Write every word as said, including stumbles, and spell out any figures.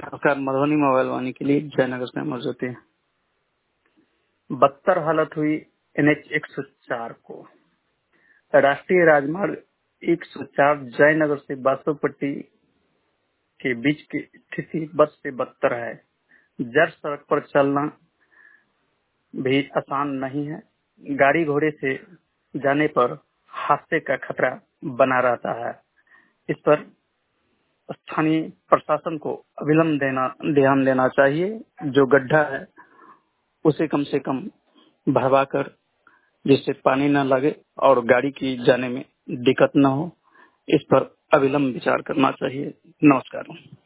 नमस्कार, मधुबनी मोबाइल वाणी के लिए जयनगर से अमर ज्योति। बदतर हालत हुई एन एच एक सौ चार को। राष्ट्रीय राजमार्ग एक सौ चार जयनगर से बासोपट्टी के बीच की स्थिति बद से बदतर है। जर सड़क पर चलना भी आसान नहीं है। गाड़ी घोड़े से जाने पर हादसे का खतरा बना रहता है। इस पर स्थानीय प्रशासन को अविलंब देना ध्यान देना चाहिए। जो गड्ढा है उसे कम से कम भरवा कर, जिससे पानी न लगे और गाड़ी की जाने में दिक्कत न हो, इस पर अविलंब विचार करना चाहिए। नमस्कार।